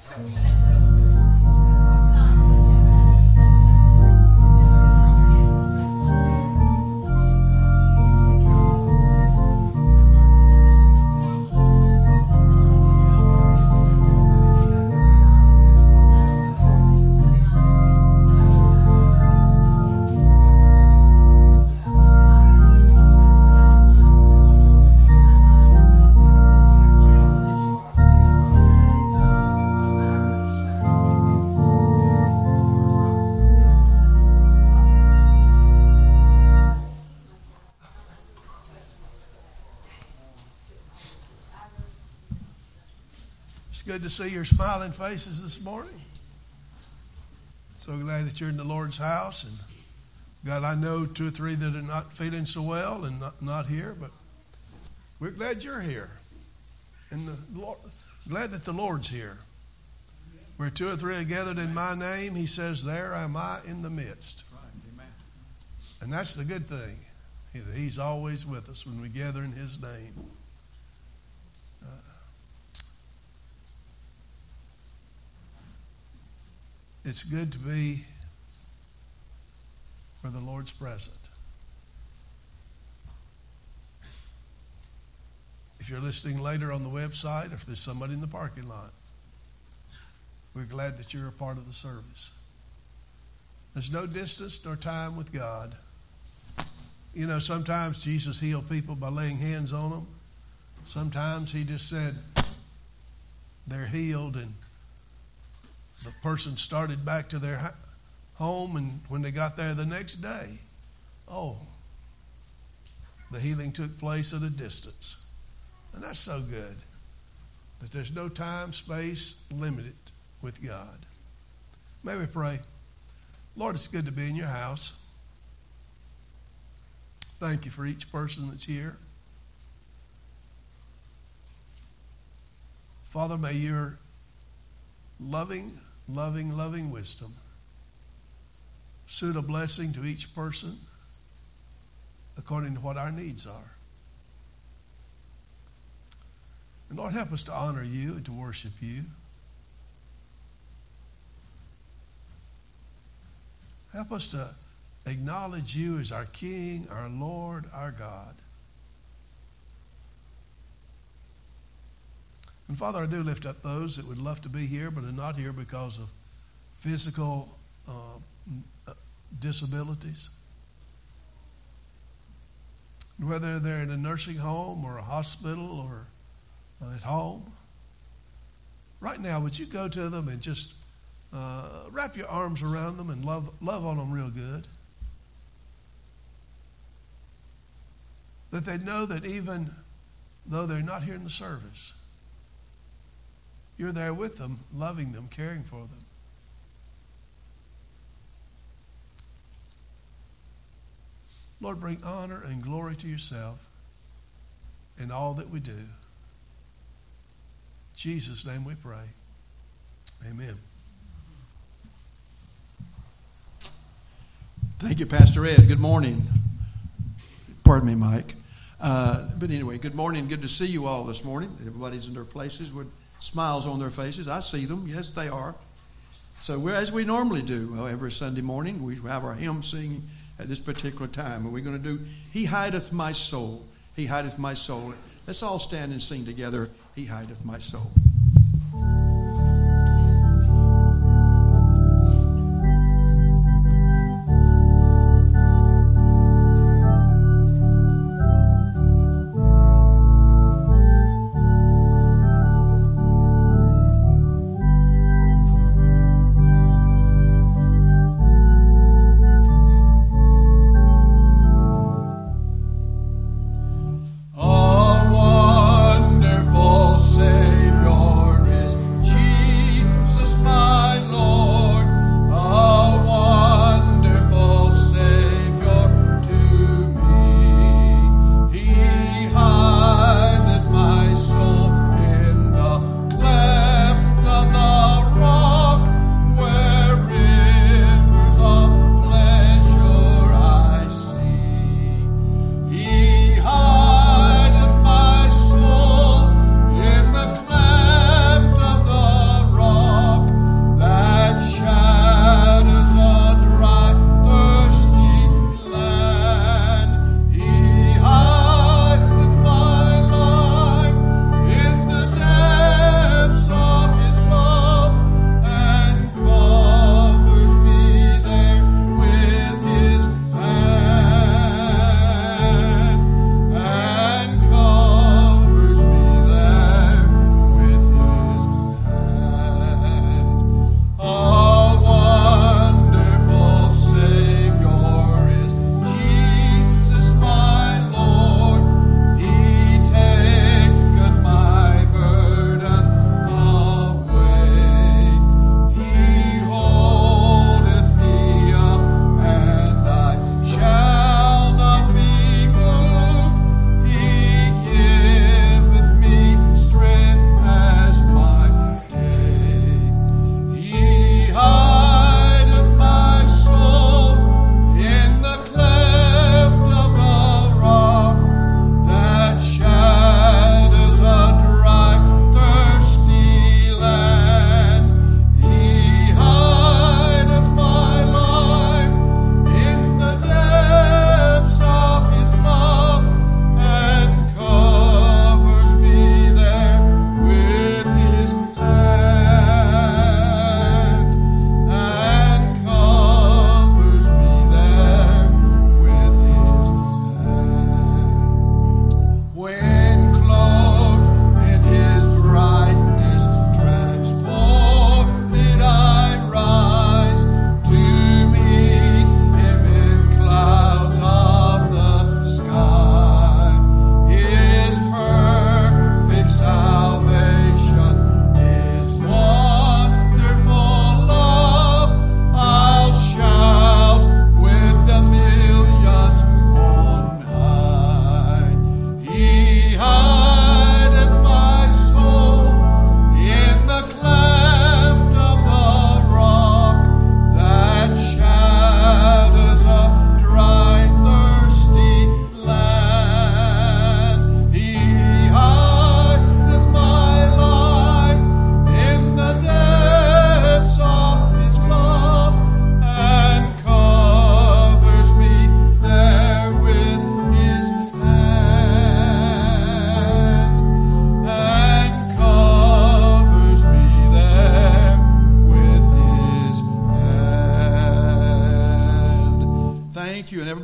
Good to see your smiling faces this morning. So glad that you're in the Lord's house. And God, I know 2 or 3 that are not feeling so well and not here, but we're glad you're here. And glad that the Lord's here. Where 2 or 3 are gathered in my name, he says, there am I in the midst. And that's the good thing. He's always with us when we gather in his name. It's good to be where the Lord's present. If you're listening later on the website, or if there's somebody in the parking lot, we're glad that you're a part of the service. There's no distance nor time with God. You know, sometimes Jesus healed people by laying hands on them. Sometimes he just said they're healed, and the person started back to their home, and when they got there the next day, the healing took place at a distance. And that's so good that there's no time, space limited with God. May we pray. Lord, it's good to be in your house. Thank you for each person that's here. Father, may your loving wisdom suit a blessing to each person according to what our needs are. And Lord, help us to honor you and to worship you. Help us to acknowledge you as our King, our Lord, our God. And Father, I do lift up those that would love to be here but are not here because of physical disabilities. Whether they're in a nursing home or a hospital or at home. Right now, would you go to them and just wrap your arms around them and love on them real good? That they know that even though they're not here in the service, you're there with them, loving them, caring for them. Lord, bring honor and glory to yourself in all that we do. In Jesus' name we pray. Amen. Thank you, Pastor Ed. Good morning. Pardon me, Mike. But anyway, good morning. Good to see you all this morning. Everybody's in their places with smiles on their faces. I see them. Yes, they are. So as we normally do every Sunday morning, we have our hymn singing at this particular time. And we're going to do, He Hideth My Soul. He hideth my soul. Let's all stand and sing together, He hideth my soul. Wonderful Savior.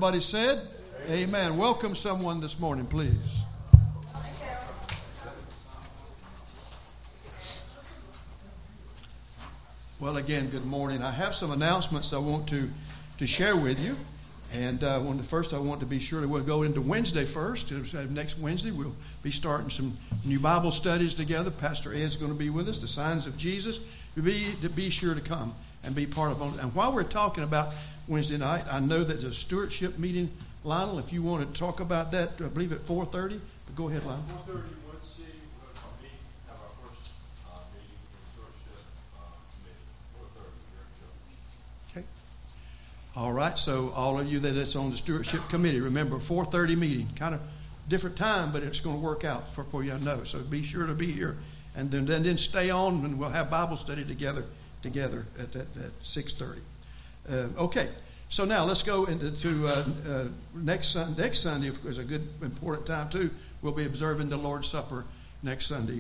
everybody said? Amen. Welcome someone this morning, please. Well, again, good morning. I have some announcements I want to share with you. And first, I want to be sure that we'll go into Wednesday first. Next Wednesday, we'll be starting some new Bible studies together. Pastor Ed's going to be with us, the Signs of Jesus. Be sure to come and be part of it. And while we're talking about Wednesday night, I know that there's a stewardship meeting. Lionel, if you want to talk about that, I believe at 4:30. But go ahead, Lionel. 4:30 Wednesday, we're going to have our first meeting with the stewardship committee. 4:30 here in church. Okay. All right, so all of you that is on the stewardship committee, remember 4:30 meeting, kind of different time, but it's going to work out for you, I know. So be sure to be here, and then stay on, and we'll have Bible study together at 6:30. Okay, so now let's go into next Sunday is a good important time too. We'll be observing the Lord's Supper next Sunday,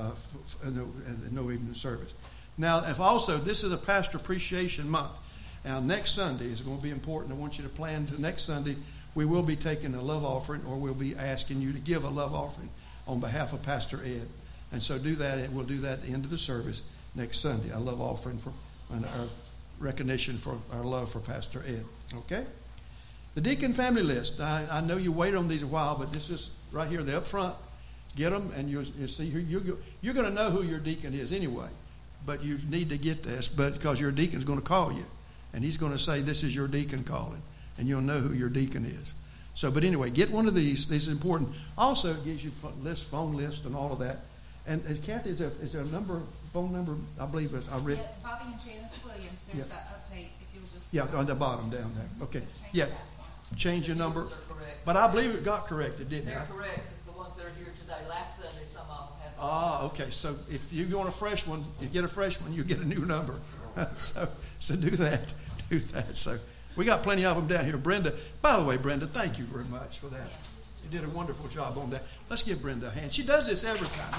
no evening service. Now, this is a Pastor Appreciation Month. Now, next Sunday is going to be important. I want you to plan to next Sunday. We will be taking a love offering, or we'll be asking you to give a love offering on behalf of Pastor Ed. And so do that, and we'll do that at the end of the service next Sunday. A love offering and our recognition for our love for Pastor Ed. Okay? The deacon family list. I know you waited on these a while, but this is right here. They're up front. Get them, and you'll see. You're going to know who your deacon is anyway. But you need to get this, because your deacon's going to call you. And he's going to say, this is your deacon calling. And you'll know who your deacon is. So, but anyway, get one of these. This is important. Also, it gives you phone list and all of that. And Kathy, is there a phone number? I believe I read. Yeah, Bobby and Janice Williams. There's that update. If you'll just on the bottom down there. Okay. Change your number. Correct. But I believe it got corrected, didn't it? They're correct. The ones that are here today. Last Sunday, some of them have. Okay. So if you want a fresh one, you get a fresh one, you get a new number. So do that. So we got plenty of them down here. Brenda, by the way, Brenda, thank you very much for that. Yes. You did a wonderful job on that. Let's give Brenda a hand. She does this every time.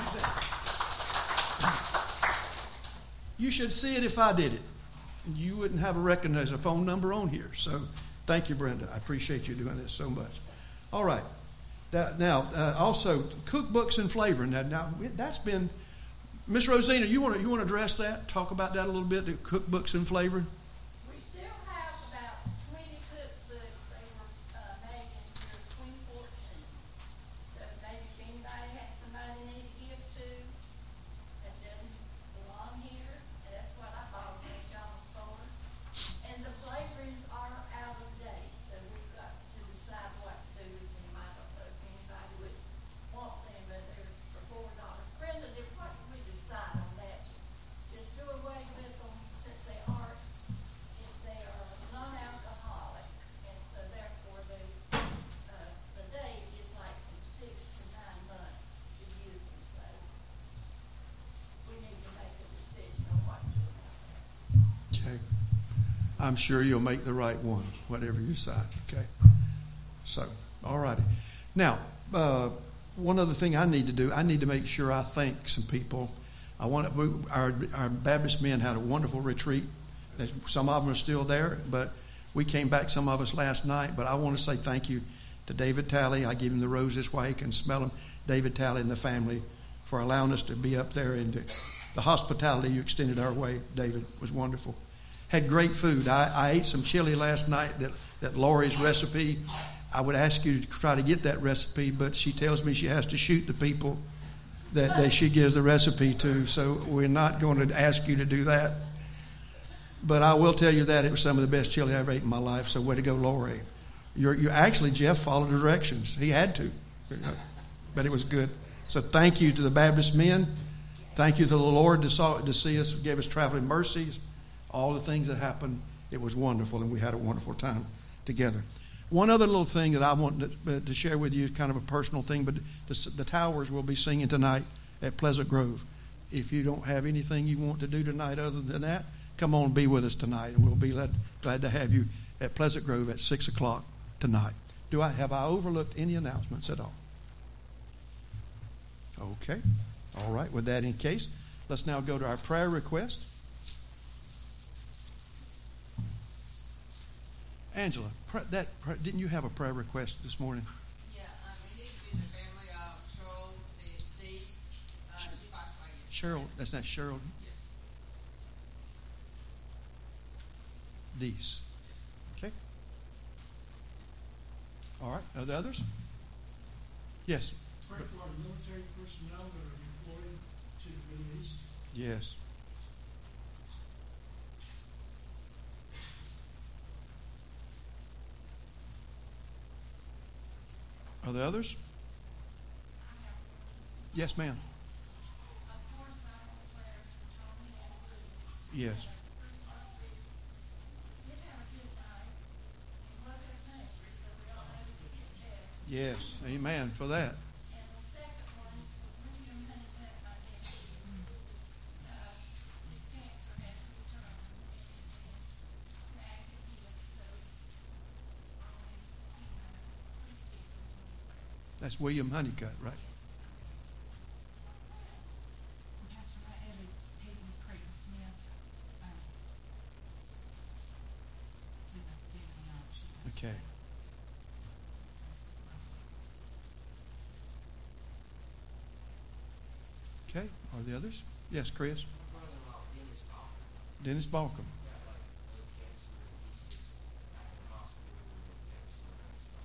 You should see it if I did it. You wouldn't have a phone number on here. So thank you, Brenda. I appreciate you doing this so much. All right. Also, cookbooks and flavoring. Now that's been, Miss Rosina, you want to address that? Talk about that a little bit, the cookbooks and flavoring? We still have about 20 cookbooks. They were made in the year 2014. So maybe if anybody had somebody they need to give to, that doesn't belong here, and that's what I apologize y'all for. And the flavorings are out of date, so we've got to decide what to do with them. I don't know if anybody would want them, but they're for $4. Brenda, what did we decide on that? Just do away with them since they are non-alcoholic, and so therefore the date is like from 6 to 9 months to use them. So we need to make a decision on what to do about that. Okay. I'm sure you'll make the right one, whatever you decide. Okay. So, all righty. Now, one other thing I need to do, I need to make sure I thank some people. Our Baptist men had a wonderful retreat. Some of them are still there, but we came back, some of us last night. But I want to say thank you to David Talley. I give him the roses while he can smell them. David Talley and the family for allowing us to be up there, and the hospitality you extended our way, David, was wonderful. Had great food. I ate some chili last night, that Lori's recipe. I would ask you to try to get that recipe, but she tells me she has to shoot the people that she gives the recipe to, so we're not going to ask you to do that. But I will tell you that it was some of the best chili I ever ate in my life, so way to go, Lori. You actually, Jeff, followed the directions. He had to, but it was good. So thank you to the Baptist men. Thank you to the Lord to see us, gave us traveling mercies, all the things that happened. It was wonderful, and we had a wonderful time together. One other little thing that I want to share with you, kind of a personal thing, but the Towers will be singing tonight at Pleasant Grove. If you don't have anything you want to do tonight other than that, come on and be with us tonight, and we'll be glad to have you at Pleasant Grove at 6 o'clock tonight. Have I overlooked any announcements at all? Okay. All right. With that in case, let's now go to our prayer request. Angela, didn't you have a prayer request this morning? Yeah, we need to be the family of Cheryl Dees. She passed away yesterday. Cheryl, that's not Cheryl Yes. Dees. Okay. All right. Are there others? Yes. Pray for our military personnel that are deployed to the Middle East. Yes. Are there others? Yes, ma'am. Of course, I want prayers for Tony and Bruce. Yes. Did have a good night. And love their country, so we all know it's getting better. Yes. Amen for that. And the second one is for William Honeycutt, my nephew. His cancer has returned and is in his active healing, so he's on his chemo. Please keep him in prayer. That's William Honeycutt, right? Pastor, I added Peyton Creighton Smith, to the family option. Okay. Okay. Are there others? Yes, Chris. My brother-in-law, Dennis Balkin, Dennis Balcom. got blood cancer, and he's just back in the hospital with cancer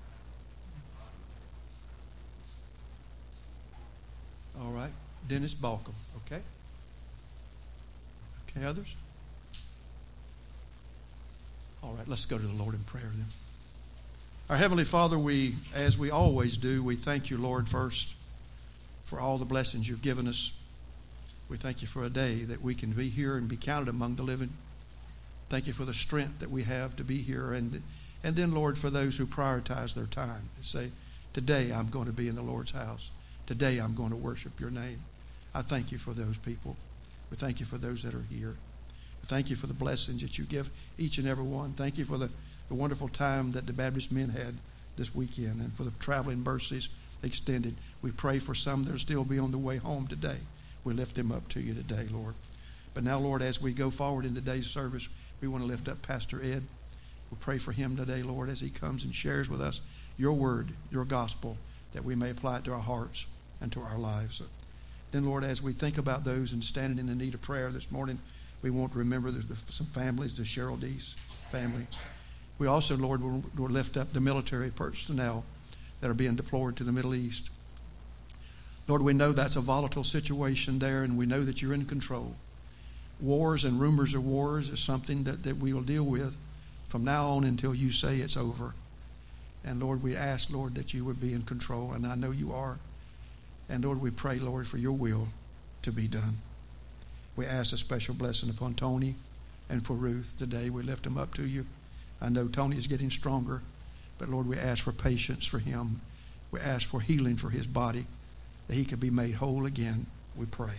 and All right. Dennis Balcom. Okay. Okay, others? All right, let's go to the Lord in prayer then. Our Heavenly Father, as we always do, we thank you, Lord, first for all the blessings you've given us. We thank you for a day that we can be here and be counted among the living. Thank you for the strength that we have to be here. And then, Lord, for those who prioritize their time and say, today I'm going to be in the Lord's house. Today I'm going to worship your name. I thank you for those people. We thank you for those that are here. We thank you for the blessings that you give each and every one. Thank you for the wonderful time that the Baptist men had this weekend and for the traveling mercies extended. We pray for some that will still be on the way home today. We lift them up to you today, Lord. But now, Lord, as we go forward in today's service, we want to lift up Pastor Ed. We pray for him today, Lord, as he comes and shares with us your word, your gospel, that we may apply it to our hearts and to our lives. Then, Lord, as we think about those and standing in the need of prayer this morning, we want to remember there's some families, the Cheryl Dees family. We also, Lord, will lift up the military personnel that are being deployed to the Middle East. Lord, we know that's a volatile situation there, and we know that you're in control. Wars and rumors of wars is something that we will deal with from now on until you say it's over. And, Lord, we ask, Lord, that you would be in control, and I know you are. And, Lord, we pray, Lord, for your will to be done. We ask a special blessing upon Tony and for Ruth today. We lift them up to you. I know Tony is getting stronger, but, Lord, we ask for patience for him. We ask for healing for his body, that he could be made whole again, we pray.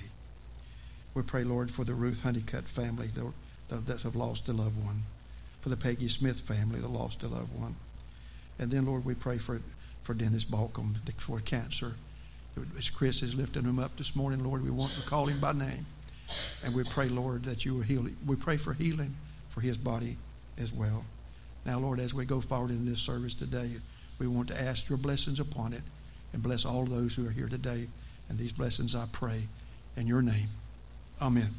We pray, Lord, for the Ruth Honeycutt family that have lost a loved one, for the Peggy Smith family that lost a loved one. And then, Lord, we pray for Dennis Balcom for cancer. As Chris is lifting him up this morning, Lord, we want to call him by name. And we pray, Lord, that you will heal him. We pray for healing for his body as well. Now, Lord, as we go forward in this service today, we want to ask your blessings upon it and bless all those who are here today. And these blessings I pray in your name. Amen.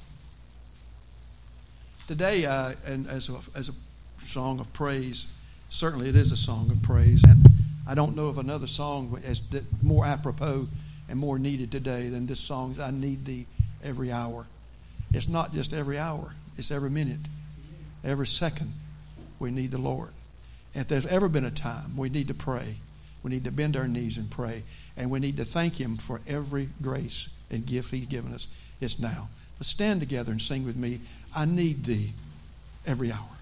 Today, and as a song of praise, certainly it is a song of praise. And I don't know of another song as more apropos and more needed today than this song, I Need Thee Every Hour. It's not just every hour. It's every minute, every second we need the Lord. And if there's ever been a time we need to pray, we need to bend our knees and pray. And we need to thank him for every grace and gift he's given us. It's now. Let's stand together and sing with me, I Need Thee Every Hour.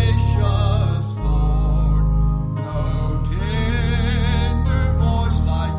Like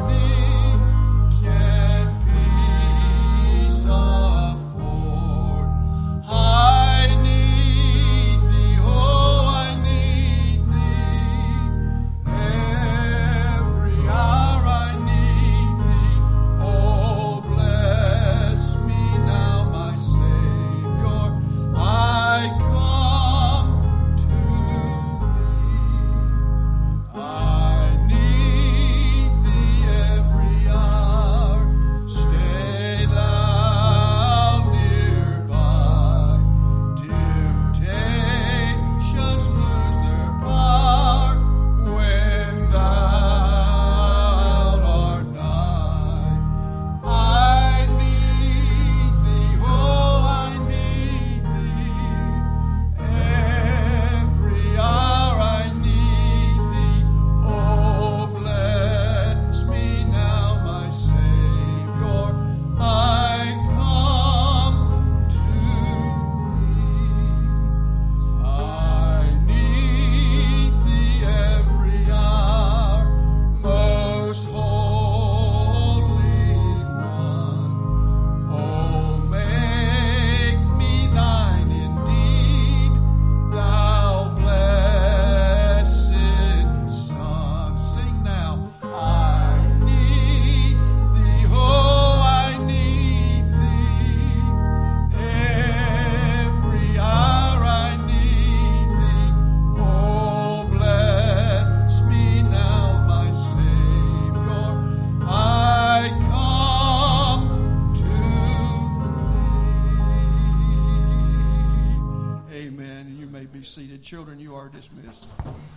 children, you are dismissed.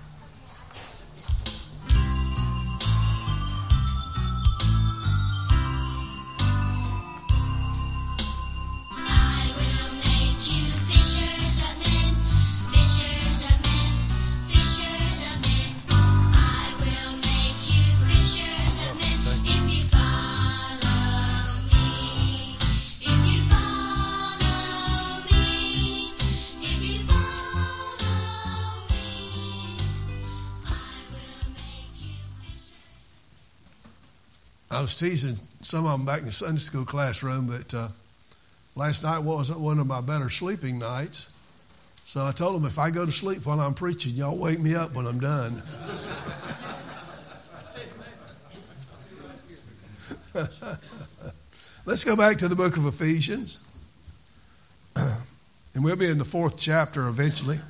I was teasing some of them back in the Sunday school classroom that last night wasn't one of my better sleeping nights. So I told them, if I go to sleep while I'm preaching, y'all wake me up when I'm done. Let's go back to the book of Ephesians. And we'll be in the 4th chapter eventually.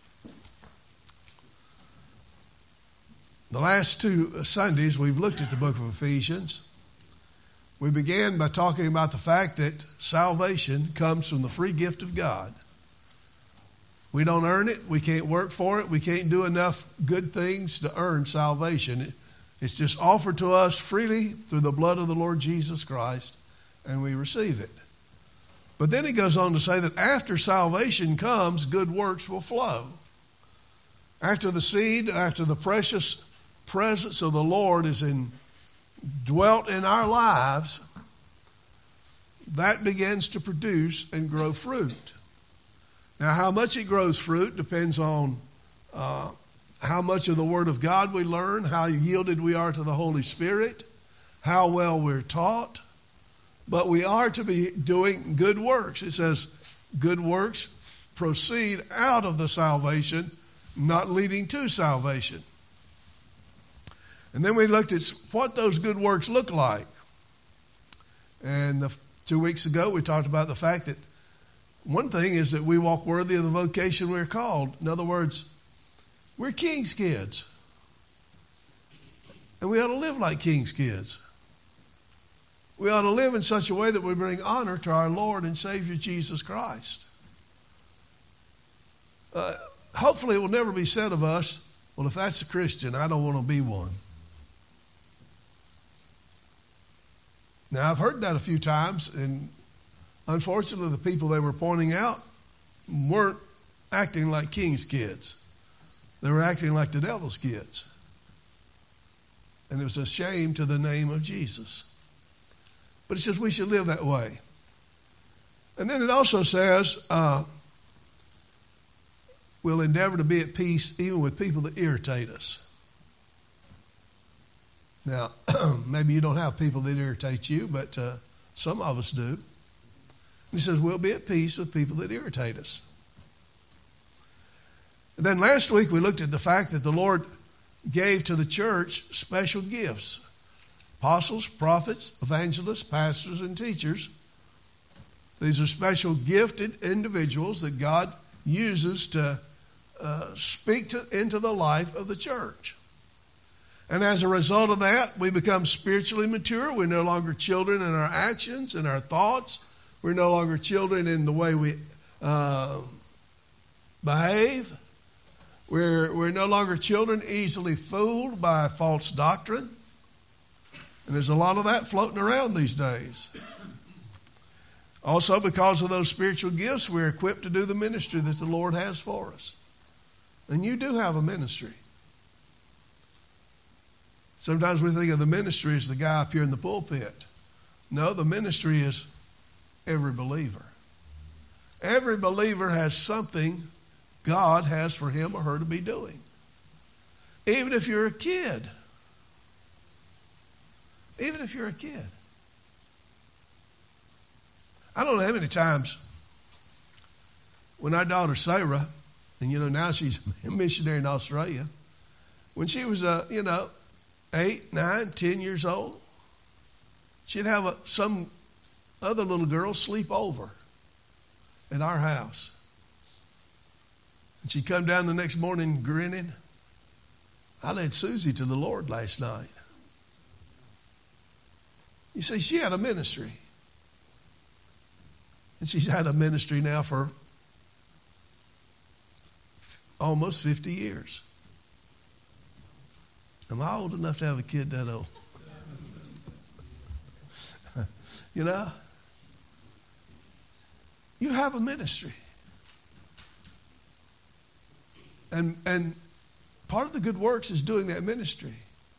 The last 2 Sundays, we've looked at the book of Ephesians. We began by talking about the fact that salvation comes from the free gift of God. We don't earn it. We can't work for it. We can't do enough good things to earn salvation. It's just offered to us freely through the blood of the Lord Jesus Christ, and we receive it. But then he goes on to say that after salvation comes, good works will flow. After the seed, after the precious presence of the Lord is dwelt in our lives, that begins to produce and grow fruit. Now, how much it grows fruit depends on how much of the Word of God we learn, how yielded we are to the Holy Spirit, how well we're taught. But we are to be doing good works. It says good works proceed out of the salvation, not leading to salvation. And then we looked at what those good works look like. And 2 weeks ago, we talked about the fact that one thing is that we walk worthy of the vocation we're called. In other words, we're king's kids. And we ought to live like king's kids. We ought to live in such a way that we bring honor to our Lord and Savior Jesus Christ. Hopefully it will never be said of us, well, if that's a Christian, I don't want to be one. Now, I've heard that a few times, and unfortunately, the people they were pointing out weren't acting like king's kids. They were acting like the devil's kids. And it was a shame to the name of Jesus. But it says we should live that way. And then it also says we'll endeavor to be at peace even with people that irritate us. Now, maybe you don't have people that irritate you, but some of us do. And he says we'll be at peace with people that irritate us. And then last week we looked at the fact that the Lord gave to the church special gifts. Apostles, prophets, evangelists, pastors, and teachers. These are special gifted individuals that God uses to speak into the life of the church. And as a result of that, we become spiritually mature. We're no longer children in our actions and our thoughts. We're no longer children in the way we behave. We're no longer children easily fooled by false doctrine. And there's a lot of that floating around these days. Also, because of those spiritual gifts, we're equipped to do the ministry that the Lord has for us. And you do have a ministry. Sometimes we think of the ministry as the guy up here in the pulpit. No, the ministry is every believer. Every believer has something God has for him or her to be doing. Even if you're a kid. Even if you're a kid. I don't know how many times when our daughter Sarah, and now she's a missionary in Australia, when she was 8, 9, 10 years old, she'd have some other little girl sleep over at our house. And she'd come down the next morning grinning. I led Susie to the Lord last night. You see, she had a ministry. And she's had a ministry now for almost 50 years. Am I old enough to have a kid that old? You know? You have a ministry. And part of the good works is doing that ministry.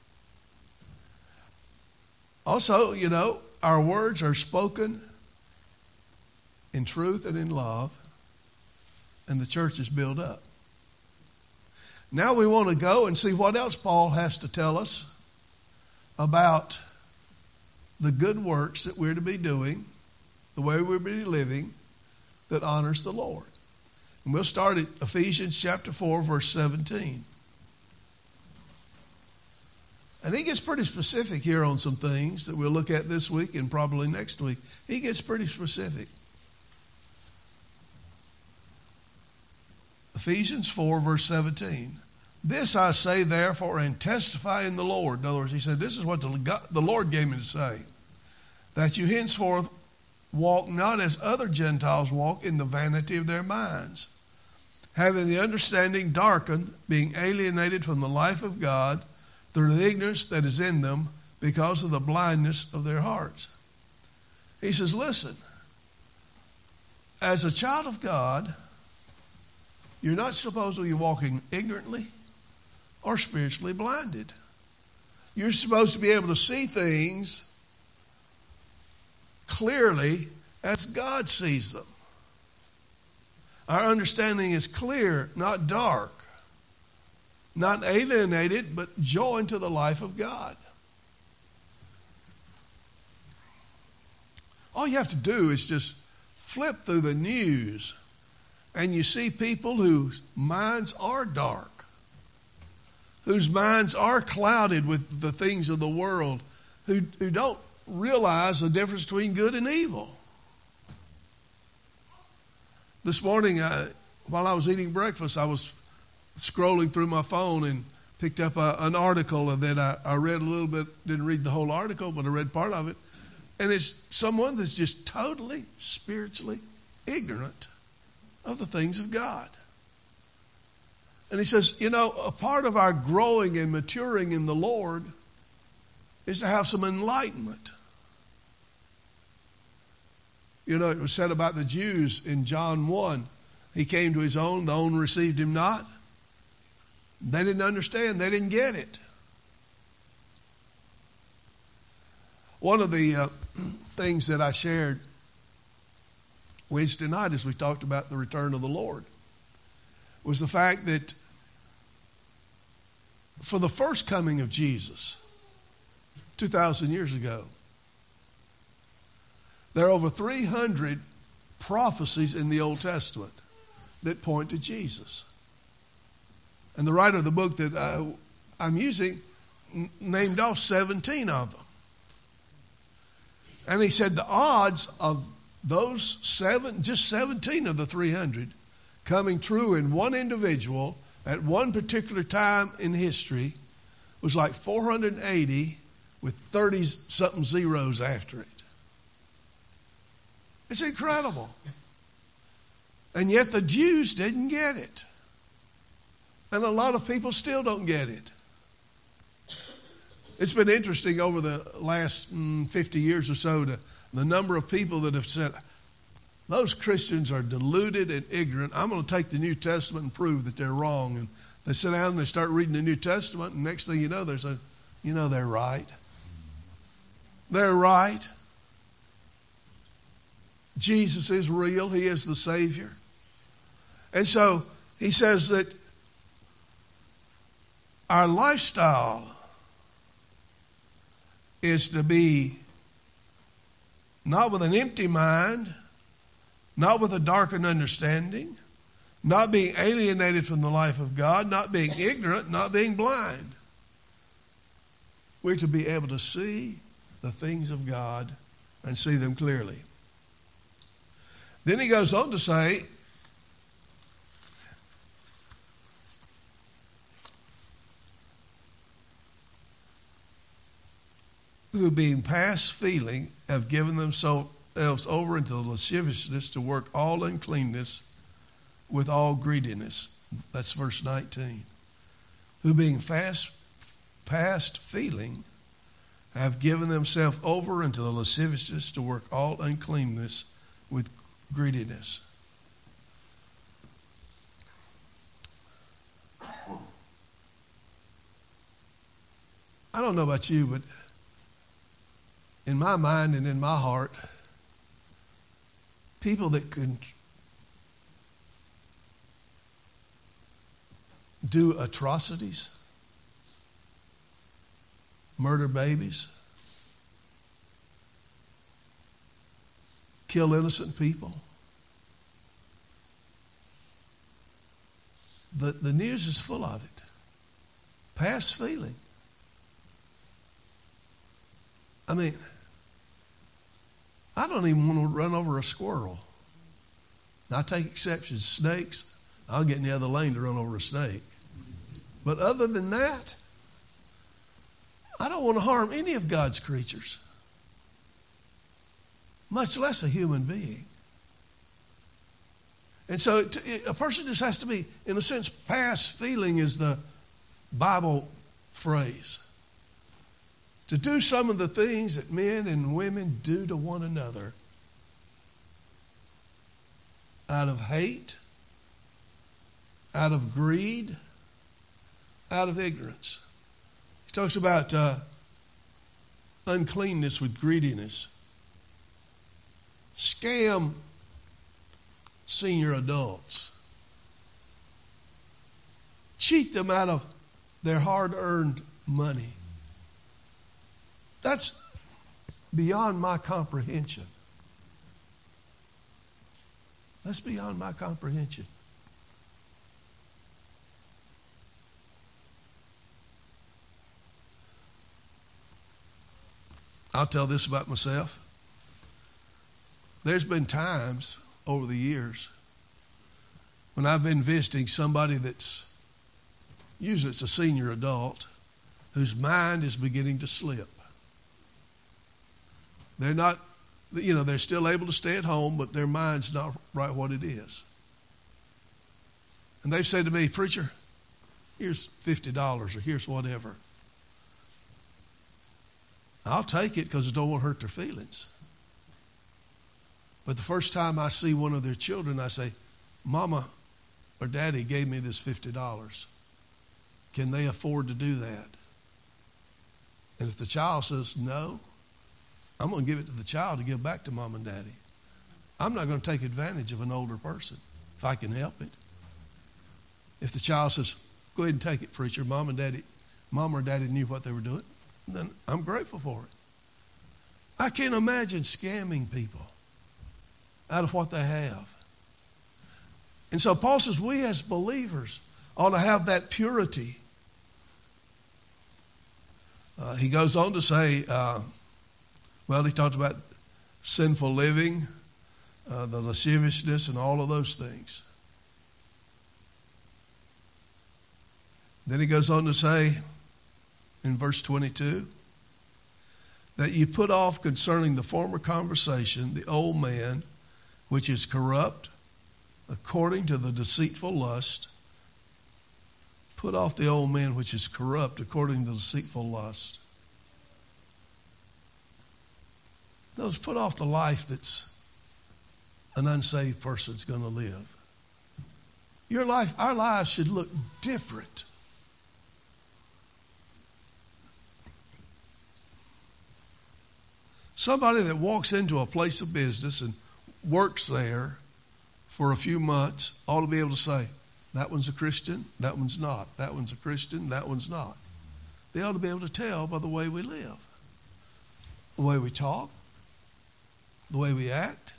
Also, you know, our words are spoken in truth and in love, and the church is built up. Now we want to go and see what else Paul has to tell us about the good works that we're to be doing, the way we're to be living that honors the Lord. And we'll start at Ephesians chapter 4, verse 17. And he gets pretty specific here on some things that we'll look at this week and probably next week. He gets pretty specific. Ephesians 4, verse 17. This I say, therefore, and testify in the Lord. In other words, he said, this is what the Lord gave me to say. That you henceforth walk not as other Gentiles walk in the vanity of their minds, having the understanding darkened, being alienated from the life of God through the ignorance that is in them because of the blindness of their hearts. He says, listen, as a child of God, you're not supposed to be walking ignorantly or spiritually blinded. You're supposed to be able to see things clearly as God sees them. Our understanding is clear, not dark. Not alienated, but joined to the life of God. All you have to do is just flip through the news and you see people whose minds are dark, whose minds are clouded with the things of the world, who don't realize the difference between good and evil. This morning, while I was eating breakfast, I was scrolling through my phone and picked up an article that I read a little bit, didn't read the whole article, but I read part of it. And it's someone that's just totally spiritually ignorant of the things of God. And he says, you know, a part of our growing and maturing in the Lord is to have some enlightenment. You know, it was said about the Jews in John 1. He came to his own, the own received him not. They didn't understand. They didn't get it. One of the things that I shared Wednesday night as we talked about the return of the Lord was the fact that for the first coming of Jesus 2,000 years ago, there are over 300 prophecies in the Old Testament that point to Jesus. And the writer of the book that I'm using named off 17 of them. And he said the odds of those just 17 of the 300 coming true in one individual at one particular time in history was like 480 with 30-something zeros after it. It's incredible. And yet the Jews didn't get it. And a lot of people still don't get it. It's been interesting over the last 50 years or so, the number of people that have said, those Christians are deluded and ignorant. I'm going to take the New Testament and prove that they're wrong. And they sit down and they start reading the New Testament, and next thing you know, they say, you know, they're right. They're right. Jesus is real. He is the Savior. And so he says that our lifestyle is to be not with an empty mind, not with a darkened understanding, not being alienated from the life of God, not being ignorant, not being blind. We're to be able to see the things of God and see them clearly. Then he goes on to say, who being past feeling have given themselves over into lasciviousness to work all uncleanness with all greediness. That's verse 19. Who being past feeling have given themselves over into the lasciviousness to work all uncleanness with greediness. I don't know about you, but in my mind and in my heart, people that can do atrocities, murder babies, kill innocent people. The news is full of it. Past feeling. I mean, I don't even want to run over a squirrel. Now, I take exceptions. Snakes, I'll get in the other lane to run over a snake. But other than that, I don't want to harm any of God's creatures, much less a human being. And so a person just has to be, in a sense, past feeling is the Bible phrase. To do some of the things that men and women do to one another out of hate, out of greed, out of ignorance. He talks about uncleanness with greediness. Scam senior adults. Cheat them out of their hard-earned money. That's beyond my comprehension. That's beyond my comprehension. I'll tell this about myself. There's been times over the years when I've been visiting somebody that's, usually it's a senior adult, whose mind is beginning to slip. They're not, they're still able to stay at home, but their mind's not right what it is. And they've said to me, "Preacher, here's $50 or here's whatever." I'll take it because I don't want to hurt their feelings. But the first time I see one of their children, I say, "Mama or Daddy gave me this $50. Can they afford to do that?" And if the child says no, I'm going to give it to the child to give back to Mom and Daddy. I'm not going to take advantage of an older person if I can help it. If the child says, "Go ahead and take it, preacher, Mom or Daddy knew what they were doing," then I'm grateful for it. I can't imagine scamming people out of what they have. And so Paul says we as believers ought to have that purity. He goes on to say, he talked about sinful living, the lasciviousness, and all of those things. Then he goes on to say in verse 22 that you put off concerning the former conversation the old man, which is corrupt according to the deceitful lust. Put off the old man which is corrupt according to the deceitful lust. Notice, put off the life that's an unsaved person's going to live. Your life, our lives should look different. Somebody that walks into a place of business and works there for a few months ought to be able to say, "That one's a Christian, that one's not. That one's a Christian, that one's not." They ought to be able to tell by the way we live, the way we talk, the way we act,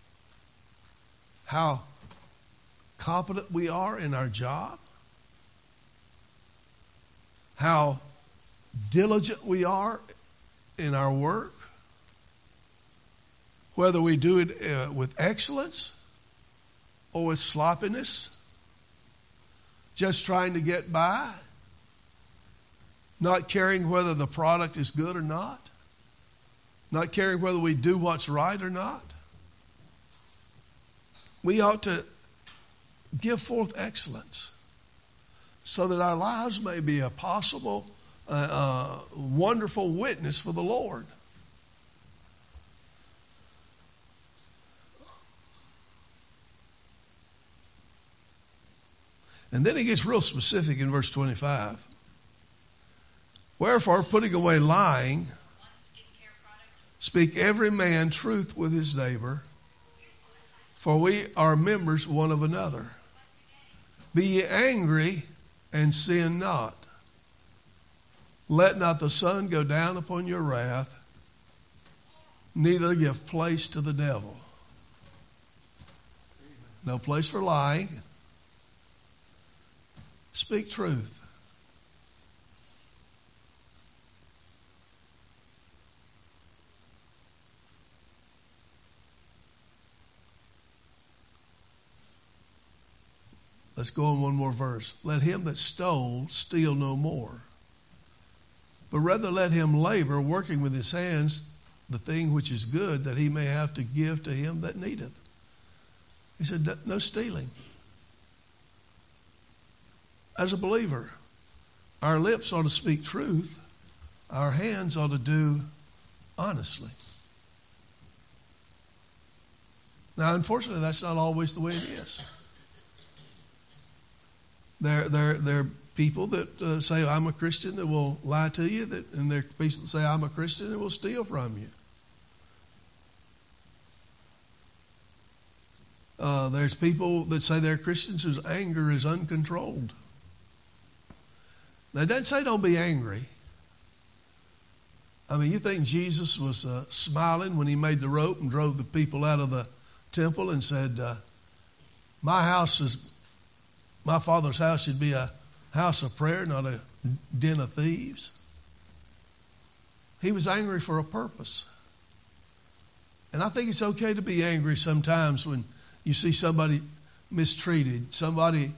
how competent we are in our job, how diligent we are in our work, whether we do it with excellence or with sloppiness, just trying to get by, not caring whether the product is good or not, not caring whether we do what's right or not. We ought to give forth excellence. so that our lives may be a possible, wonderful witness for the Lord. And then he gets real specific in verse 25. Wherefore, putting away lying, speak every man truth with his neighbor, for we are members one of another. Be ye angry and sin not. Let not the sun go down upon your wrath, neither give place to the devil. No place for lying. Speak truth. Let's go on one more verse. Let him that stole steal no more, but rather let him labor, working with his hands the thing which is good, that he may have to give to him that needeth. He said, no stealing. As a believer, our lips ought to speak truth. Our hands ought to do honestly. Now, unfortunately, that's not always the way it is. There are people that say, I'm a Christian, that will lie to you, and there are people that say, I'm a Christian, and will steal from you. There's people that say they're Christians whose anger is uncontrolled. Now, it doesn't say don't be angry. I mean, you think Jesus was smiling when he made the rope and drove the people out of the temple and said, my Father's house should be a house of prayer, not a den of thieves? He was angry for a purpose. And I think it's okay to be angry sometimes when you see somebody mistreated, somebody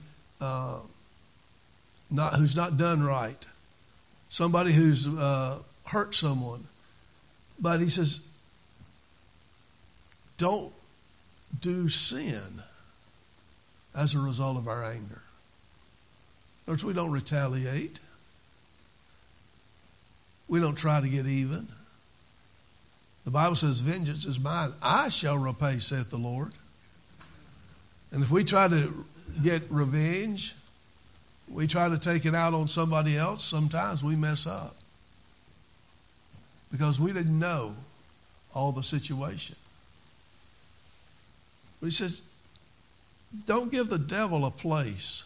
who's not done right, somebody who's hurt someone. But he says, don't do sin as a result of our anger. In other words, we don't retaliate. We don't try to get even. The Bible says, vengeance is mine. I shall repay, saith the Lord. And if we try to get revenge, we try to take it out on somebody else, sometimes we mess up. Because we didn't know all the situation. But he says, don't give the devil a place.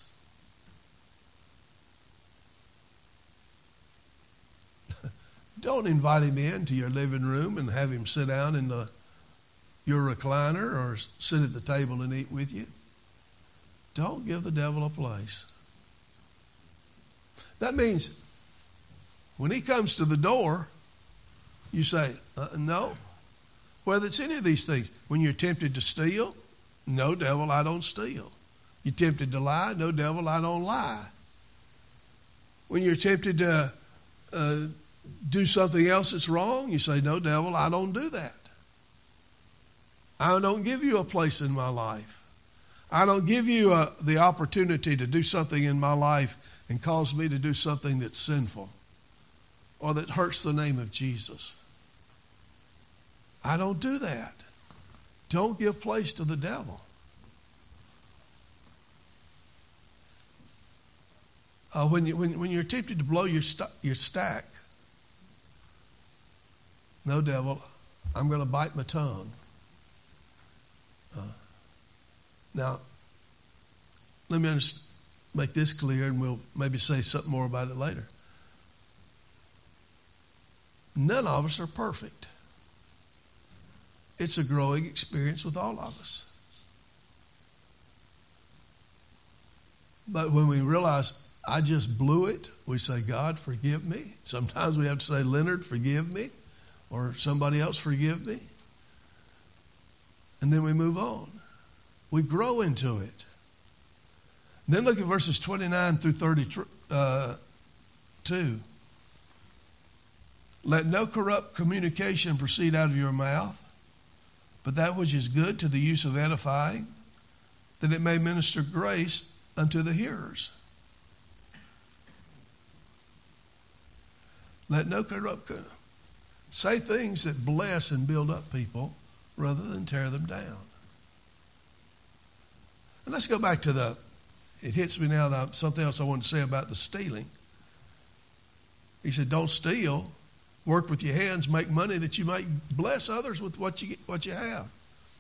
Don't invite him into your living room and have him sit down in your recliner or sit at the table and eat with you. Don't give the devil a place. That means when he comes to the door, you say, no. Whether it's any of these things. When you're tempted to steal, no, devil, I don't steal. You're tempted to lie, no, devil, I don't lie. When you're tempted to do something else that's wrong, you say, no, devil, I don't do that. I don't give you a place in my life. I don't give you the opportunity to do something in my life and cause me to do something that's sinful or that hurts the name of Jesus. I don't do that. Don't give place to the devil. When you're tempted to blow your stack, no, devil, I'm going to bite my tongue. Now, let me make this clear, and we'll maybe say something more about it later. None of us are perfect. It's a growing experience with all of us. But when we realize, I just blew it, we say, God, forgive me. Sometimes we have to say, Leonard, forgive me. Or somebody else, forgive me. And then we move on. We grow into it. Then look at verses 29 through 32. Let no corrupt communication proceed out of your mouth, but that which is good to the use of edifying, that it may minister grace unto the hearers. Let no corrupt. Say things that bless and build up people rather than tear them down. And let's go back to it hits me now that something else I want to say about the stealing. He said, don't steal. Work with your hands, make money that you might bless others with what you have.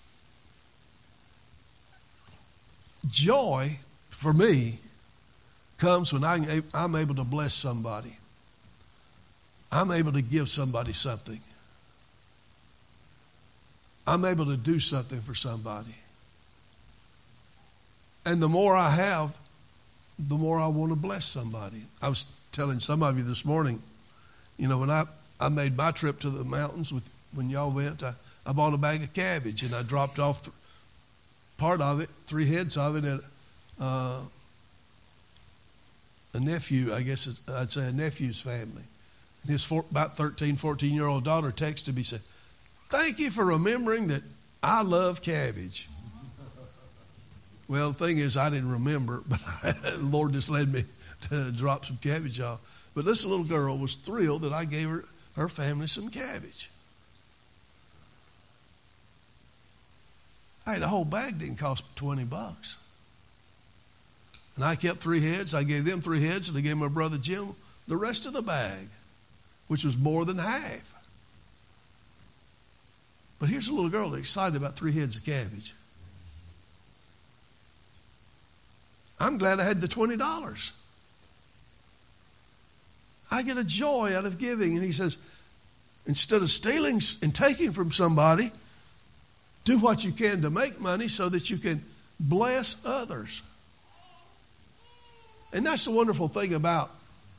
Joy, for me, comes when I'm able to bless somebody. I'm able to give somebody something. I'm able to do something for somebody. And the more I have, the more I want to bless somebody. I was telling some of you this morning, when I made my trip to the mountains when y'all went, I bought a bag of cabbage and I dropped off part of it, 3 heads of it, at a nephew, I guess I'd say a nephew's family. And his about 13, 14-year-old daughter texted me, said, thank you for remembering that I love cabbage. Well, the thing is, I didn't remember, but the Lord just led me to drop some cabbage off. But this little girl was thrilled that I gave her family some cabbage. Hey, the whole bag didn't cost $20. And I kept 3 heads. I gave them 3 heads, and I gave my brother Jim the rest of the bag, which was more than half. But here's a little girl that's excited about 3 heads of cabbage. I'm glad I had the $20. I get a joy out of giving. And he says, instead of stealing and taking from somebody, do what you can to make money so that you can bless others. And that's the wonderful thing about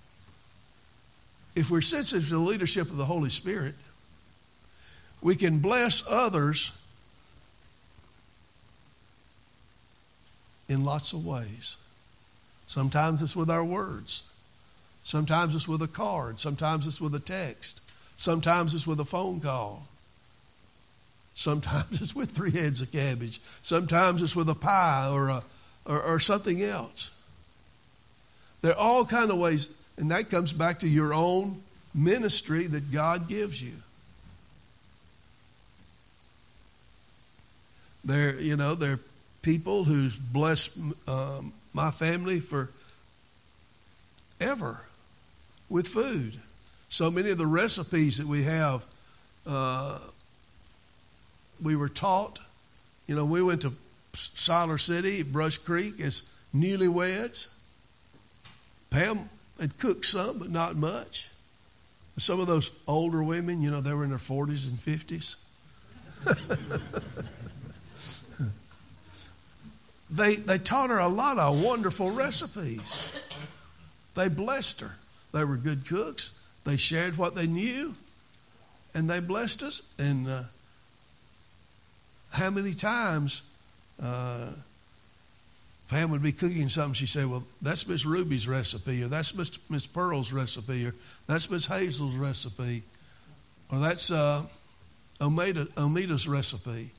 if we're sensitive to the leadership of the Holy Spirit, we can bless others in lots of ways. Sometimes it's with our words. Sometimes it's with a card. Sometimes it's with a text. Sometimes it's with a phone call. Sometimes it's with 3 heads of cabbage. Sometimes it's with a pie or something else. There are all kinds of ways, and that comes back to your own ministry that God gives you. There are people who's blessed my family forever with food. So many of the recipes that we have, we were taught. We went to Siler City, Brush Creek as newlyweds. Pam had cooked some, but not much. Some of those older women, they were in their 40s and 50s. They taught her a lot of wonderful recipes. They blessed her. They were good cooks. They shared what they knew, and they blessed us. And how many times Pam would be cooking something, she'd say, well, that's Miss Ruby's recipe, or that's Miss Pearl's recipe, or that's Miss Hazel's recipe, or that's Omita's recipe.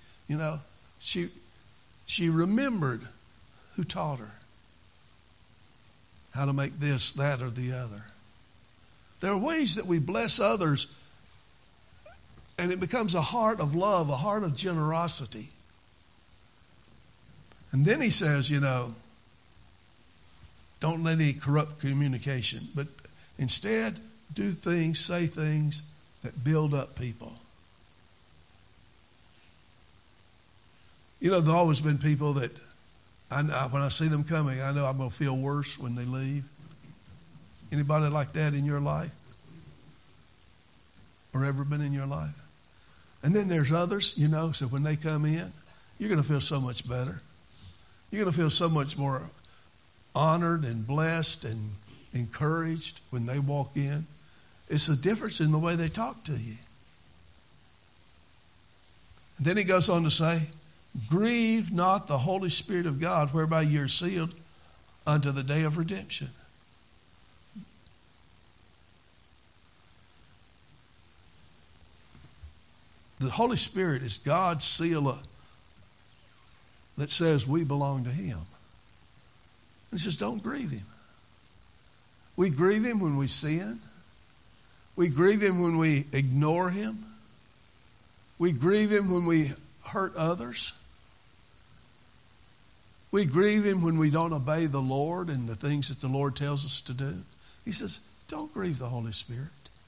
She remembered who taught her how to make this, that, or the other. There are ways that we bless others, and it becomes a heart of love, a heart of generosity. And then he says, don't let any corrupt communication, but instead do things, say things that build up people. There have always been people that, when I see them coming, I know I'm going to feel worse when they leave. Anybody like that in your life? Or ever been in your life? And then there's others, so when they come in, you're going to feel so much better. You're going to feel so much more honored and blessed and encouraged when they walk in. It's a difference in the way they talk to you. And then he goes on to say, grieve not the Holy Spirit of God, whereby you're sealed unto the day of redemption. The Holy Spirit is God's seal that says we belong to Him. He says, don't grieve Him. We grieve Him when we sin. We grieve Him when we ignore Him. We grieve Him when we hurt others. We grieve Him when we don't obey the Lord and the things that the Lord tells us to do. He says, don't grieve the Holy Spirit.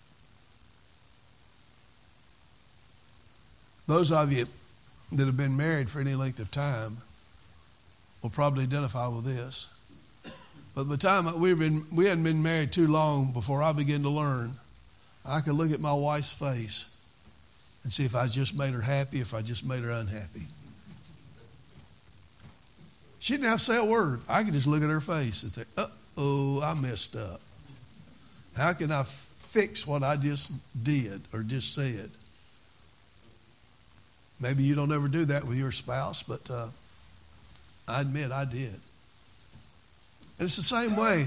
Those of you that have been married for any length of time will probably identify with this. But by the time we hadn't been married too long before I began to learn, I could look at my wife's face and see if I just made her happy, if I just made her unhappy. She didn't have to say a word. I could just look at her face and think, uh-oh, I messed up. How can I fix what I just did or just said? Maybe you don't ever do that with your spouse, but I admit I did. And it's the same way.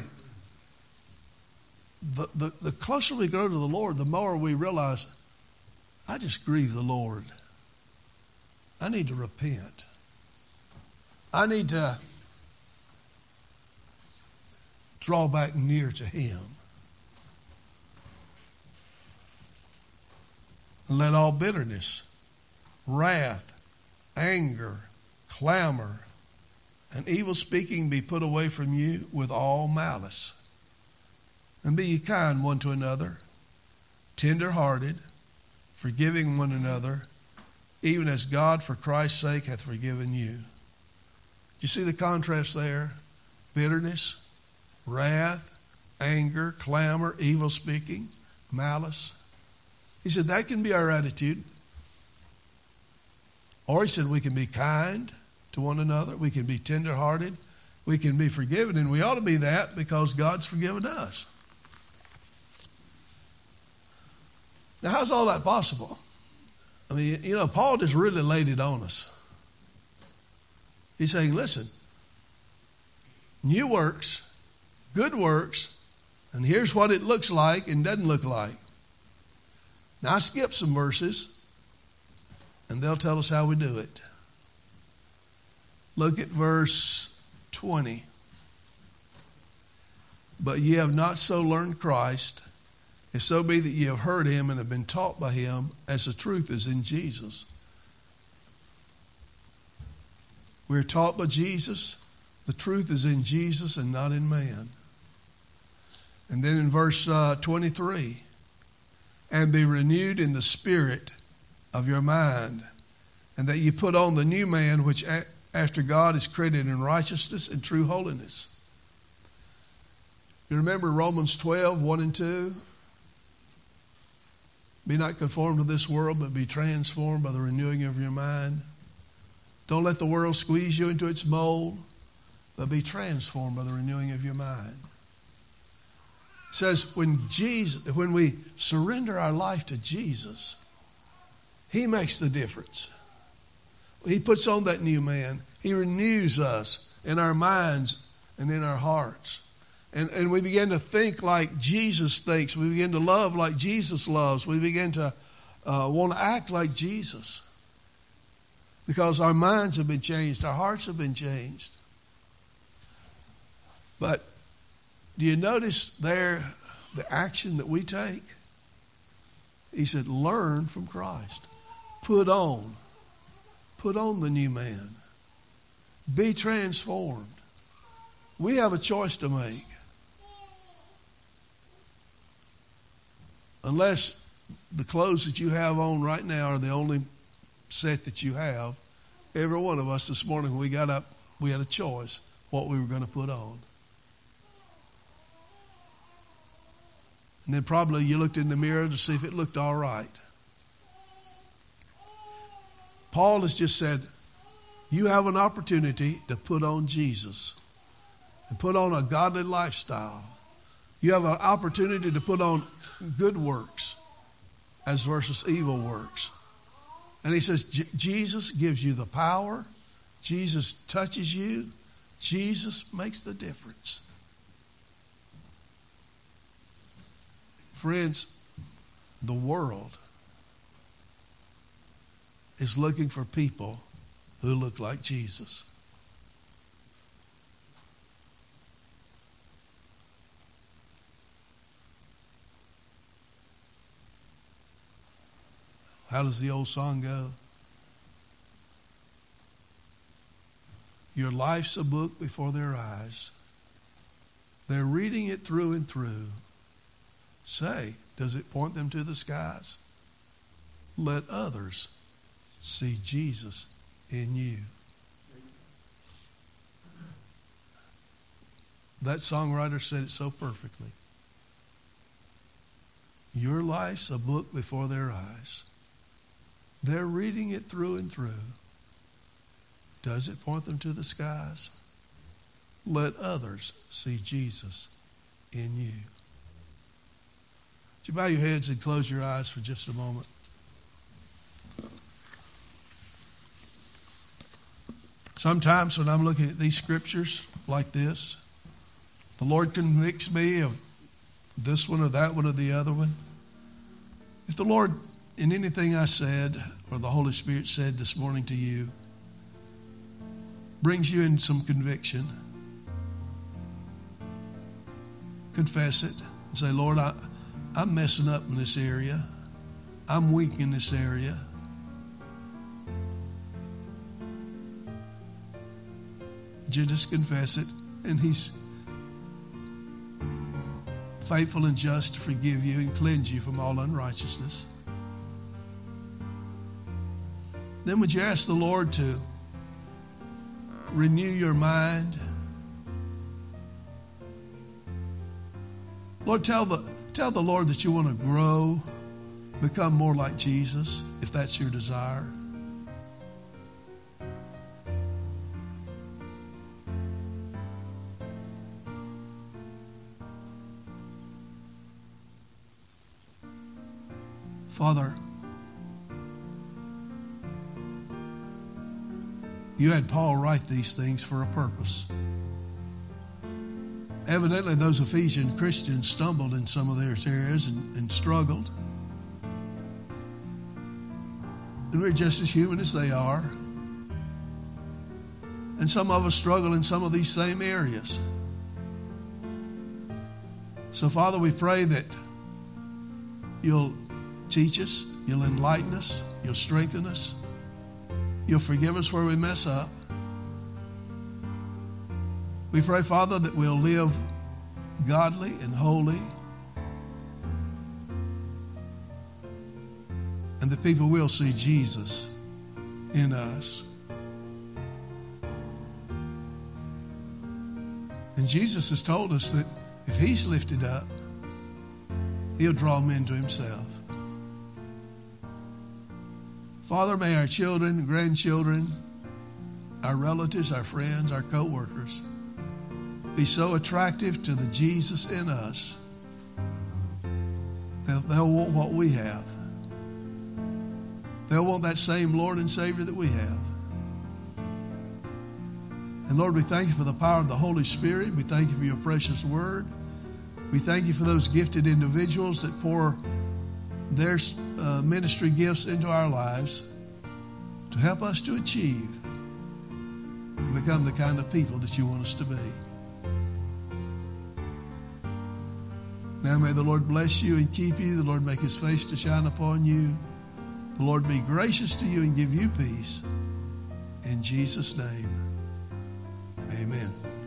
The closer we go to the Lord, the more we realize, I just grieve the Lord. I need to repent. I need to draw back near to Him. And let all bitterness, wrath, anger, clamor, and evil speaking be put away from you with all malice. And be ye kind one to another, tender-hearted, forgiving one another, even as God for Christ's sake hath forgiven you. Do you see the contrast there? Bitterness, wrath, anger, clamor, evil speaking, malice. He said that can be our attitude. Or he said we can be kind to one another. We can be tender-hearted. We can be forgiven. And we ought to be that because God's forgiven us. Now, how's all that possible? I mean, Paul just really laid it on us. He's saying, listen, new works, good works, and here's what it looks like and doesn't look like. Now, I skipped some verses, and they'll tell us how we do it. Look at verse 20. But ye have not so learned Christ, if so be that ye have heard Him and have been taught by Him, as the truth is in Jesus. We're taught by Jesus. The truth is in Jesus and not in man. And then in verse 23, and be renewed in the spirit of your mind, and that you put on the new man, which after God is created in righteousness and true holiness. You remember Romans 12, 1 and 2? Be not conformed to this world, but be transformed by the renewing of your mind. Don't let the world squeeze you into its mold, but be transformed by the renewing of your mind. It says when we surrender our life to Jesus, He makes the difference. He puts on that new man. He renews us in our minds and in our hearts. And we begin to think like Jesus thinks. We begin to love like Jesus loves. We begin to want to act like Jesus. Because our minds have been changed. Our hearts have been changed. But do you notice there the action that we take? He said, learn from Christ. Put on the new man. Be transformed. We have a choice to make. Unless the clothes that you have on right now are the only set that you have, every one of us this morning when we got up, we had a choice what we were going to put on. And then probably you looked in the mirror to see if it looked all right. Paul has just said, you have an opportunity to put on Jesus and put on a godly lifestyle. You have an opportunity to put on good works as versus evil works. And he says, Jesus gives you the power. Jesus touches you. Jesus makes the difference. Friends, the world is looking for people who look like Jesus. How does the old song go? Your life's a book before their eyes. They're reading it through and through. Say, does it point them to the skies? Let others see Jesus in you. That songwriter said it so perfectly. Your life's a book before their eyes. They're reading it through and through. Does it point them to the skies? Let others see Jesus in you. Would you bow your heads and close your eyes for just a moment? Sometimes when I'm looking at these scriptures like this, the Lord convicts me of this one or that one or the other one. If the Lord, in anything I said or the Holy Spirit said this morning to you, brings you in some conviction, confess it and say, Lord, I'm messing up in this area. I'm weak in this area. You just confess it, and He's faithful and just to forgive you and cleanse you from all unrighteousness. Then would you ask the Lord to renew your mind? Lord, tell the Lord that you want to grow, become more like Jesus, if that's your desire. Father, you had Paul write these things for a purpose. Evidently, those Ephesian Christians stumbled in some of their areas and struggled. And we're just as human as they are. And some of us struggle in some of these same areas. So, Father, we pray that you'll teach us, you'll enlighten us, you'll strengthen us, you'll forgive us where we mess up. We pray, Father, that we'll live godly and holy, and that people will see Jesus in us. And Jesus has told us that if He's lifted up, He'll draw men to Himself. Father, may our children, grandchildren, our relatives, our friends, our co-workers be so attractive to the Jesus in us that they'll want what we have. They'll want that same Lord and Savior that we have. And Lord, we thank you for the power of the Holy Spirit. We thank you for your precious word. We thank you for those gifted individuals that pour their ministry gifts into our lives to help us to achieve and become the kind of people that you want us to be. Now may the Lord bless you and keep you. The Lord make His face to shine upon you. The Lord be gracious to you and give you peace. In Jesus' name, amen.